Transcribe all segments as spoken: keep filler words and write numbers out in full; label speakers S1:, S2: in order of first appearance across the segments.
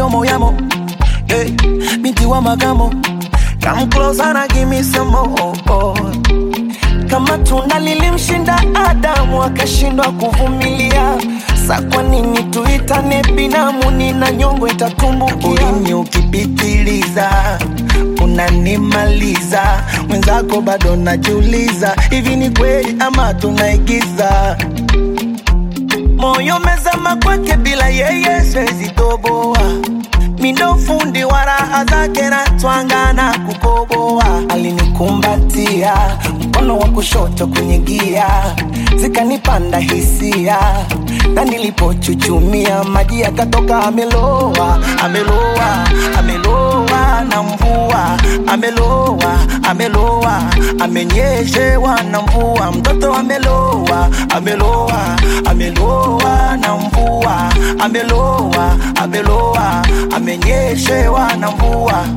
S1: yo moyamo. Hey, binti wa magamo. Come closer and give me some more. Kama tunda lilimshinda Adamu akashindwa kuvumilia, sa kwa nini tuitane binamu? Nina nyongo itatumbukia. Ulimi ukipitiliza unanimaliza, mwenzako bado najiuliza, hivi ni kweli ama tunaigiza? Moyo mezama kwake bila yeye siwezi toboa. Mindo fundi wa raha zake na twangana kukoboa. Alinikumbatia mkono wa kushoto kwenye gia, zikanipanda hisia, na nilipochuchumia maji yakatoka. Ameloa, ameloa, ameloa na mvua. Ameloa, ameloa, amenyeshewa na mvua. Mtoto ameloa, ameloa, ameloa na mvua. Ameloa, ameloa, amenyeshewa na mvua.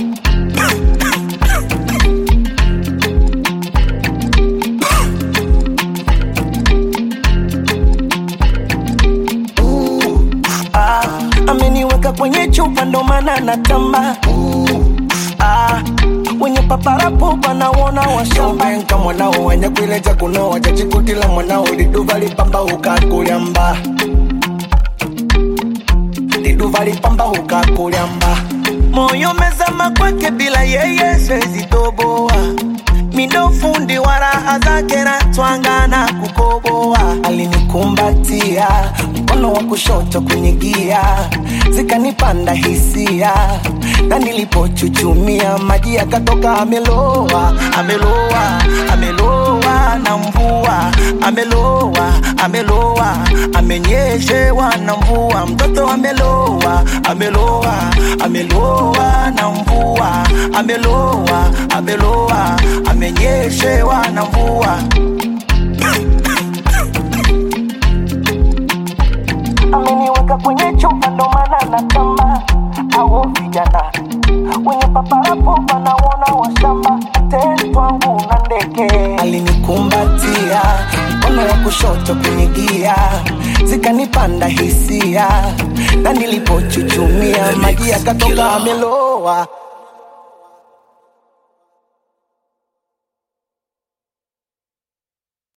S1: uh, ah, ameniweka kwenye chupa ndo maana natamba. uh, ah, wenye paparapo panaona washamba. Nka mwanao wenye kuileja kunoa, chachikutila mwanao liduva lipamba ukakuliamba. Liduva lipamba ukakuliamba. Moyo mezama kwake bila yeye siwezi toboa. Mindo fundi wa raha zake na twangana kukoboa. Alinikumbatia mkono wa kushoto kwenye gia, zikanipanda hisia, na nilipochuchumia maji yakatoka. Ameloa, ameloa, ameloa na mvua. Ameloa, ameloa, amenyeshewa na mvua. Mtoto ameloa, ameloa, ameloa na mvua. Ameloa, ameloa, amenyeshewa na mvua. Ameniweka kwenye chupa ndo maana natamba. Au vijana wenye paparapo panaona washamba. Tendo wangu na ndege. Alinikumbatia mkono wa kushoto kwenye gia, zikanipanda hisia, na nilipochuchumia maji yakatoka. Ameloa.